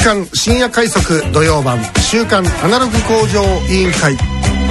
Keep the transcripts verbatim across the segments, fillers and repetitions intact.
刊深夜快速土曜版週刊アナログ向上委員会。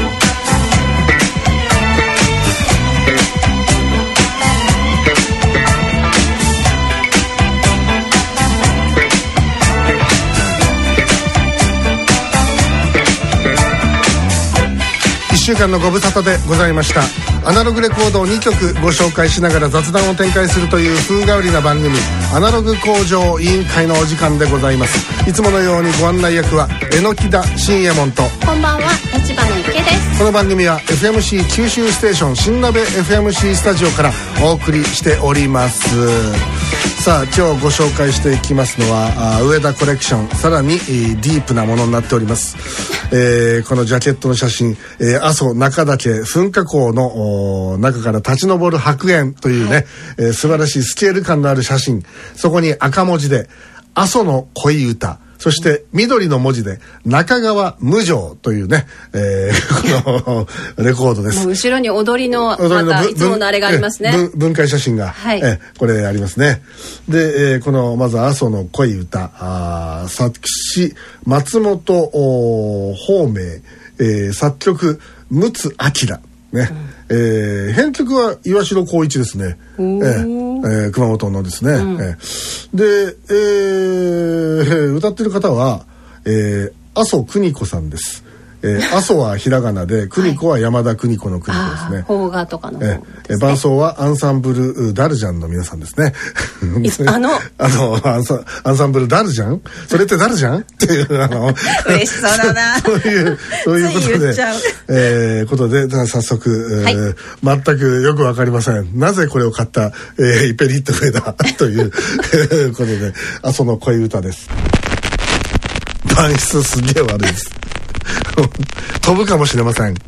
いっしゅうかんのご無沙汰でございました。アナログレコードをにきょくご紹介しながら雑談を展開するという風変わりな番組、アナログ向上委員会のお時間でございます。いつものようにご案内役は榎田信右衛門と、 こんばんは立花ゆけです。 この番組は エフエムシー 九州ステーション新鍋 エフエムシー スタジオからお送りしております。さあ今日ご紹介していきますのは上田コレクション、さらにディープなものになっております。えー、このジャケットの写真、えー、阿蘇中岳噴火口の中から立ち上る白煙というね、はい、えー、素晴らしいスケール感のある写真。そこに赤文字で阿蘇の恋歌、そして緑の文字で中川無常というね、えー、このレコードです。 もう後ろに踊りのまたいつものあれがありますね。 分解写真が、はい、えこれありますね。で、えー、このまず阿蘇の恋歌、あ作詞松本芳明、えー、作曲陸奥明ね、うん、えー、編曲は岩城光一ですね、えーえー、熊本のですね、うん、えー、で、えー、歌ってる方は、えー、阿蘇邦子さんです。えー、阿蘇はひらがなで邦子は山田邦子の邦子ですね。邦画とかの、ね、えー、伴奏はアンサンブルダルジャンの皆さんですね。 あのあのアンサアンサンブルダルジャン、それってダルジャンっていうあの嬉しそうだな。 そういうそういうことで、えー、ことで早速、えーはい、全くよくわかりません。なぜこれを買った、えー、イペリット上だということで、阿蘇の恋歌です。伴質すげえ悪いです。飛ぶかもしれません。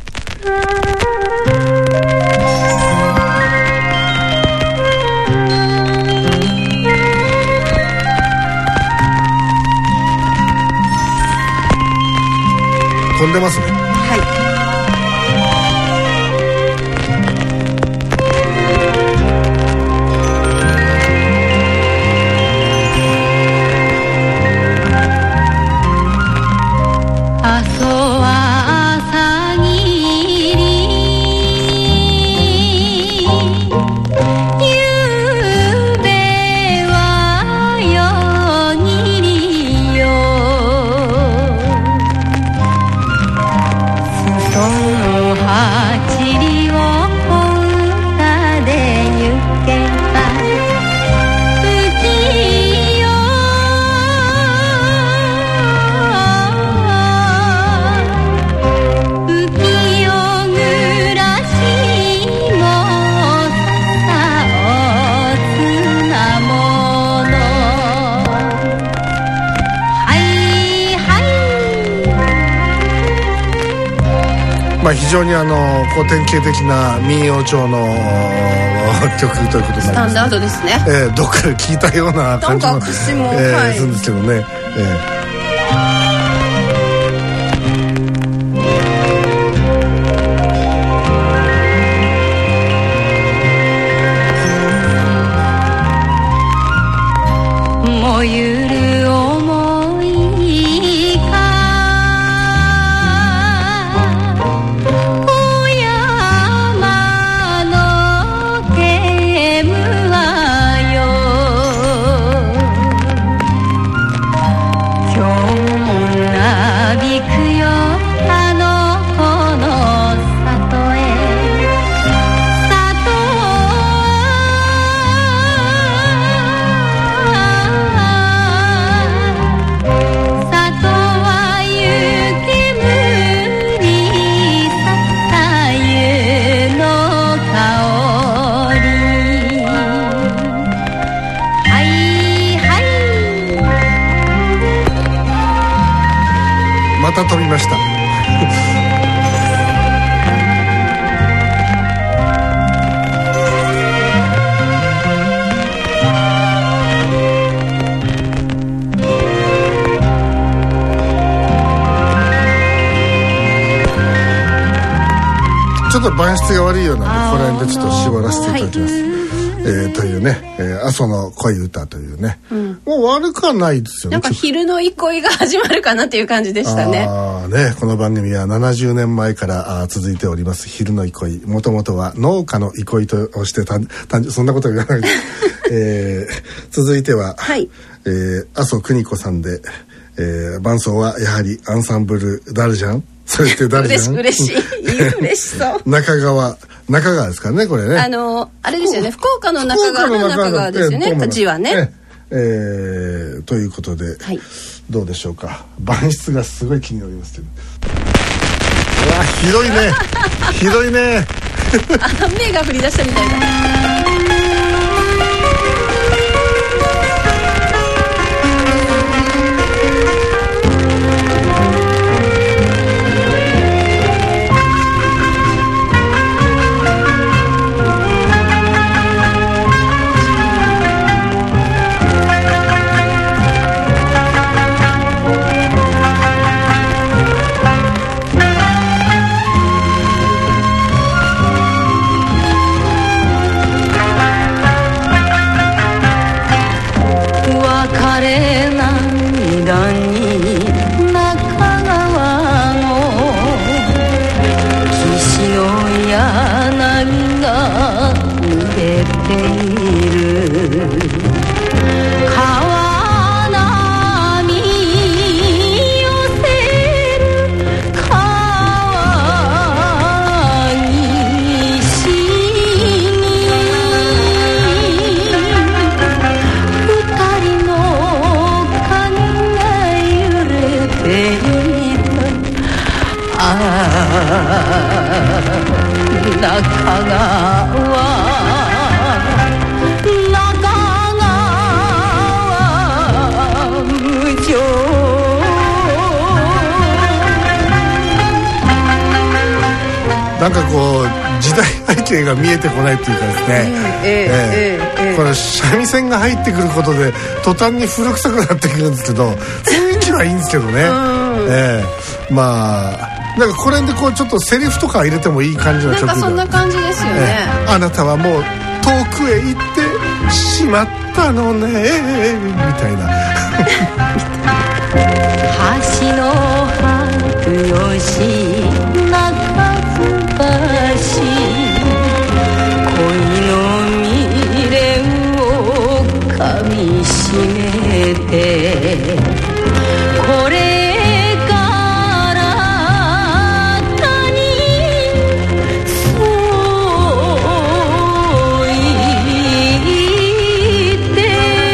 飛んでますね。はい。非常にあのこう典型的な民謡調の曲ということになります、ね、スタンダードですね。えー、どっかで聞いたような感じの、 なんか歌詞も、 えーはい、 するんですけどね。えー飛びましたちょっと伴質が悪いようなんでこの辺でちょっと絞らせていただきます。 えー、というね、えー、阿蘇の恋歌というね、うん、もう悪くはないですよね。 なんか昼の憩いが始まるかなっていう感じでしたね。 あね、この番組はななじゅうねんまえからあ続いております昼の憩い。もともとは農家の憩いとしてたんそんなこと言わない、えー、続いては、はい、えー、阿蘇邦子さんで、えー、伴奏はやはりアンサンブルダルジャン。それって誰じゃん。 嬉しい嬉しそう中川中川ですからねこれね。 あのあれですよね、福岡の中川の中川ですよね、字はね。 えー、ということで、はい、どうでしょうか。番質がすごい気になりますけど。うわひどいねひどいね雨が降り出したみたいな。 なんかこう時代背景が見えてこないっていうかですね、えーえーえー、この三味線が入ってくることで途端に古臭くなってくるんですけど雰囲気はいいんですけどね、えー、まあなんかこれでこうちょっとセリフとか入れてもいい感じの曲で、 なんかそんな感じですよね、 えー、あなたはもう遠くへ行ってしまったのねみたいな橋の白吉恋の未練をかみしめてこれから他人そう言って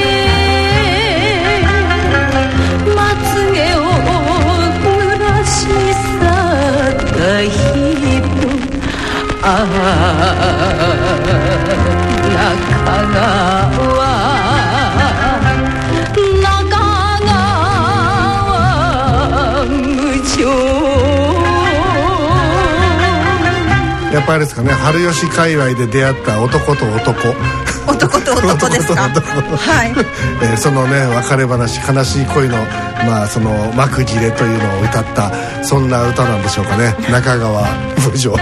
まつげを濡らし去った人ああ中川中川無情。 やっぱりですかね、春吉界隈で出会った男と男男と男ですかはい、 えー、そのね別れ話悲しい恋のまあその幕切れというのを歌ったそんな歌なんでしょうかね中川無情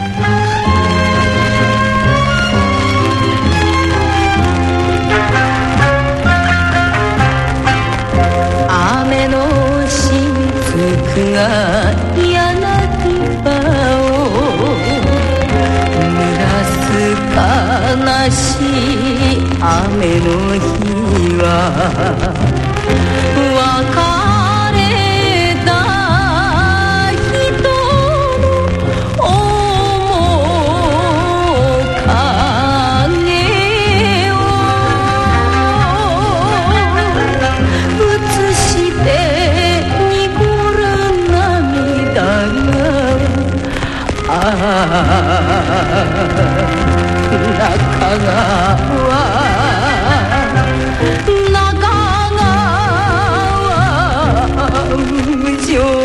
が柳葉を濡らす悲しい雨の日は別れた人の面影を映してあ中川中川無情。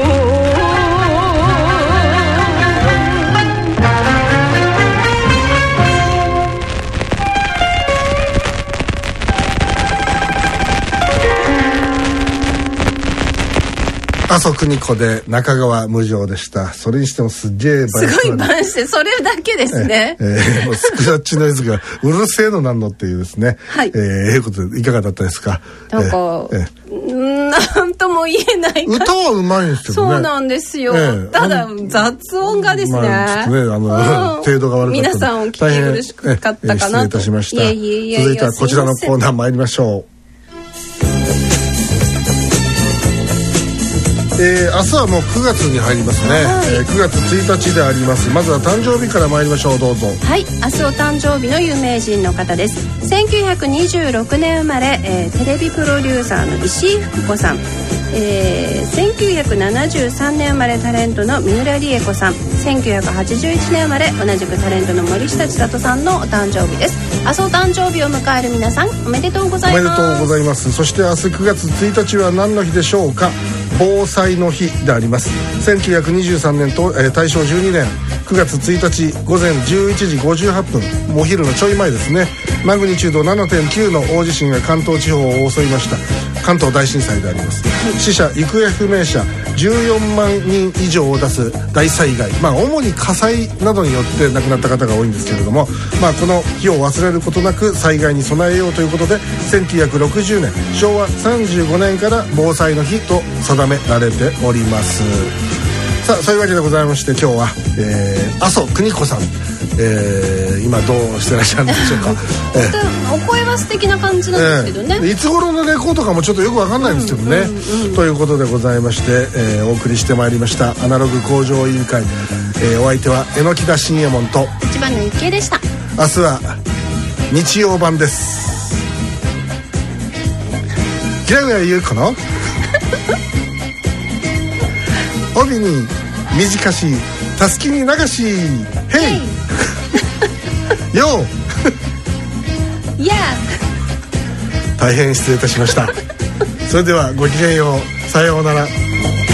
阿蘇国子で中川無情でした。それにしてもすげえすごい番してそれだけですね。 えーえー、もうスクラッチノイズがうるせえのなんのっていうですね。 はい。 えー、いうことでいかがだったですか。 なんか、えーえー、なんとも言えない歌はうまいんですけどね。 そうなんですよ。えー、ただ雑音がですね。 まあ、ちょっとねあの、うん、程度が悪かった。 皆さんお聞き苦しかったかなと。えー、 失礼いたしました。 いえいえいえいえ続いてはこちらのコーナー参りましょう。えー、明日はもうくがつに入りますね、はい。えー、くがつついたちであります。まずは誕生日から参りましょう。どうぞ。 はい、明日お誕生日の有名人の方です。せんきゅうひゃくにじゅうろくねん生まれ、えー、テレビプロデューサーの石井ふく子さん、えー、せんきゅうひゃくななじゅうさんねん生まれタレントの三浦理恵子さん、せんきゅうひゃくはちじゅういちねん生まれ同じくタレントの森下千里さんのお誕生日です。明日お誕生日を迎える皆さんおめでとうございます。 おめでとうございます。そして明日くがつついたちは何の日でしょうか。防災の日であります。せんきゅうひゃくにじゅうさんねんと、えー、大正じゅうにねんくがつついたち午前じゅういちじごじゅうはっぷん、お昼のちょい前ですね。マグニチュード ななてんきゅう の大地震が関東地方を襲いました。関東大震災であります。死者行方不明者じゅうよんまんにん以上を出す大災害、まあ主に火災などによって亡くなった方が多いんですけれども、まあこの日を忘れることなく災害に備えようということで、せんきゅうひゃくろくじゅうねんしょうわさんじゅうごねんから防災の日と定められております。さあそういうわけでございまして、今日は、えー、阿蘇国子さん、えー、今どうしてらっしゃるんでしょうか。 えー、お声は素敵な感じなんですけどね、 えー、いつ頃のレコードかもちょっとよくわかんないんですけどね、うんうんうん、ということでございまして、えー、お送りしてまいりましたアナログ向上委員会、えー、お相手は榎田信右衛門と一番のゆきえでした。 明日は日曜版です。ギラギラ言うかな帯に短し、たすきに流し、ヘイよういや大変失礼いたしました。それではごきげんよう、さようなら。